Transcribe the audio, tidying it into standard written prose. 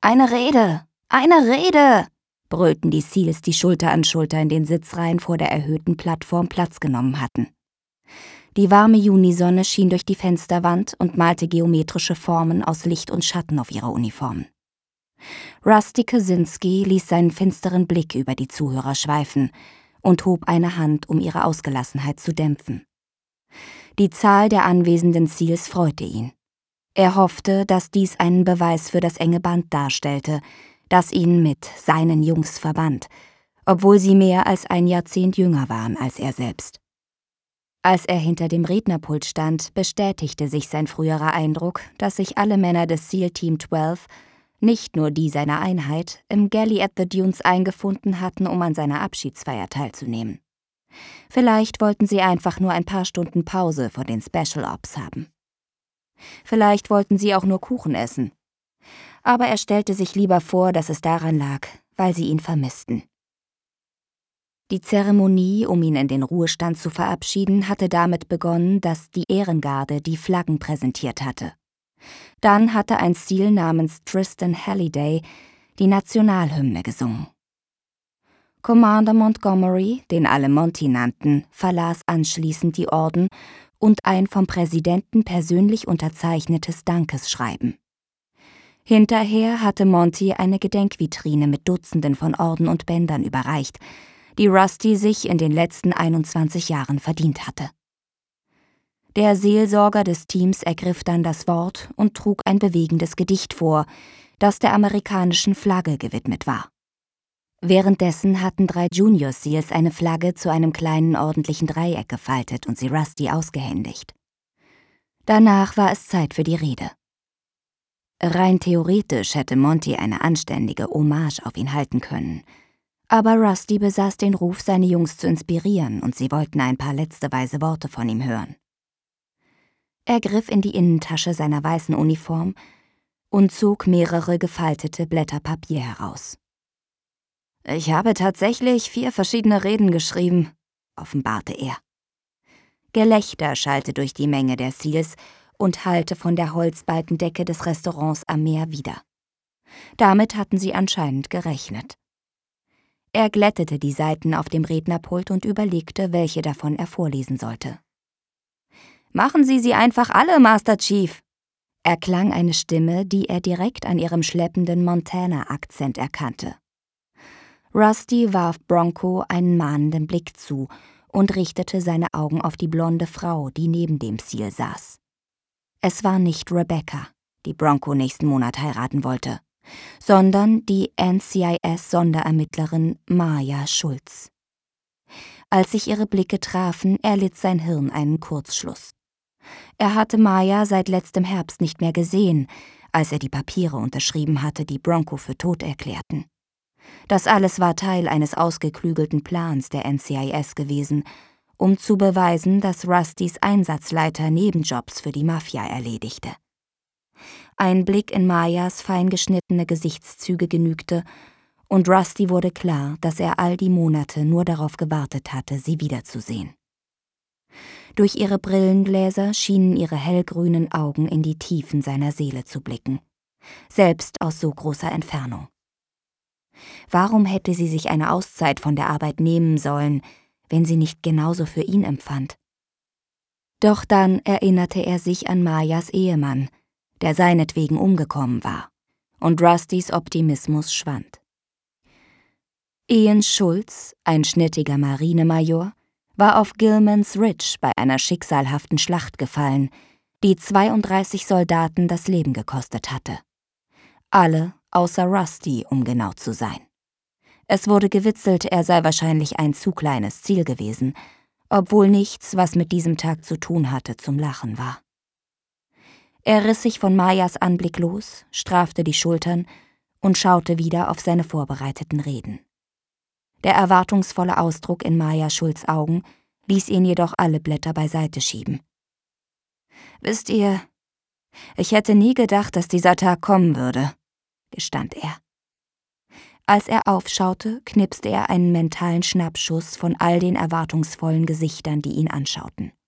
Eine Rede! Eine Rede! Brüllten die Seals, die Schulter an Schulter in den Sitzreihen vor der erhöhten Plattform Platz genommen hatten. Die warme Junisonne schien durch die Fensterwand und malte geometrische Formen aus Licht und Schatten auf ihre Uniformen. Rusty Kaczynski ließ seinen finsteren Blick über die Zuhörer schweifen und hob eine Hand, um ihre Ausgelassenheit zu dämpfen. Die Zahl der anwesenden Seals freute ihn. Er hoffte, dass dies einen Beweis für das enge Band darstellte, das ihn mit seinen Jungs verband, obwohl sie mehr als ein Jahrzehnt jünger waren als er selbst. Als er hinter dem Rednerpult stand, bestätigte sich sein früherer Eindruck, dass sich alle Männer des SEAL Team 12, nicht nur die seiner Einheit, im Galley at the Dunes eingefunden hatten, um an seiner Abschiedsfeier teilzunehmen. Vielleicht wollten sie einfach nur ein paar Stunden Pause vor den Special Ops haben. Vielleicht wollten sie auch nur Kuchen essen. Aber er stellte sich lieber vor, dass es daran lag, weil sie ihn vermissten. Die Zeremonie, um ihn in den Ruhestand zu verabschieden, hatte damit begonnen, dass die Ehrengarde die Flaggen präsentiert hatte. Dann hatte ein SEAL namens Tristan Halliday die Nationalhymne gesungen. Commander Montgomery, den alle Monty nannten, verlas anschließend die Orden und ein vom Präsidenten persönlich unterzeichnetes Dankesschreiben. Hinterher hatte Monty eine Gedenkvitrine mit Dutzenden von Orden und Bändern überreicht, die Rusty sich in den letzten 21 Jahren verdient hatte. Der Seelsorger des Teams ergriff dann das Wort und trug ein bewegendes Gedicht vor, das der amerikanischen Flagge gewidmet war. Währenddessen hatten 3 Junior Seals eine Flagge zu einem kleinen ordentlichen Dreieck gefaltet und sie Rusty ausgehändigt. Danach war es Zeit für die Rede. Rein theoretisch hätte Monty eine anständige Hommage auf ihn halten können, aber Rusty besaß den Ruf, seine Jungs zu inspirieren, und sie wollten ein paar letzte weise Worte von ihm hören. Er griff in die Innentasche seiner weißen Uniform und zog mehrere gefaltete Blätter Papier heraus. »Ich habe tatsächlich 4 verschiedene Reden geschrieben«, offenbarte er. Gelächter schallte durch die Menge der Seals und hallte von der Holzbalkendecke des Restaurants am Meer wider. Damit hatten sie anscheinend gerechnet. Er glättete die Seiten auf dem Rednerpult und überlegte, welche davon er vorlesen sollte. »Machen Sie sie einfach alle, Master Chief«, erklang eine Stimme, die er direkt an ihrem schleppenden Montana-Akzent erkannte. Rusty warf Bronco einen mahnenden Blick zu und richtete seine Augen auf die blonde Frau, die neben dem SEAL saß. Es war nicht Rebecca, die Bronco nächsten Monat heiraten wollte, sondern die NCIS-Sonderermittlerin Maya Schulz. Als sich ihre Blicke trafen, erlitt sein Hirn einen Kurzschluss. Er hatte Maya seit letztem Herbst nicht mehr gesehen, als er die Papiere unterschrieben hatte, die Bronco für tot erklärten. Das alles war Teil eines ausgeklügelten Plans der NCIS gewesen, um zu beweisen, dass Rustys Einsatzleiter Nebenjobs für die Mafia erledigte. Ein Blick in Mayas fein geschnittene Gesichtszüge genügte, und Rusty wurde klar, dass er all die Monate nur darauf gewartet hatte, sie wiederzusehen. Durch ihre Brillengläser schienen ihre hellgrünen Augen in die Tiefen seiner Seele zu blicken, selbst aus so großer Entfernung. Warum hätte sie sich eine Auszeit von der Arbeit nehmen sollen, wenn sie nicht genauso für ihn empfand? Doch dann erinnerte er sich an Mayas Ehemann, der seinetwegen umgekommen war, und Rustys Optimismus schwand. Ian Schulz, ein schnittiger Marinemajor, war auf Gilman's Ridge bei einer schicksalhaften Schlacht gefallen, die 32 Soldaten das Leben gekostet hatte. Alle außer Rusty, um genau zu sein. Es wurde gewitzelt, er sei wahrscheinlich ein zu kleines Ziel gewesen, obwohl nichts, was mit diesem Tag zu tun hatte, zum Lachen war. Er riss sich von Mayas Anblick los, strafte die Schultern und schaute wieder auf seine vorbereiteten Reden. Der erwartungsvolle Ausdruck in Maya Schulz' Augen ließ ihn jedoch alle Blätter beiseite schieben. »Wisst ihr, ich hätte nie gedacht, dass dieser Tag kommen würde«, gestand er. Als er aufschaute, knipste er einen mentalen Schnappschuss von all den erwartungsvollen Gesichtern, die ihn anschauten.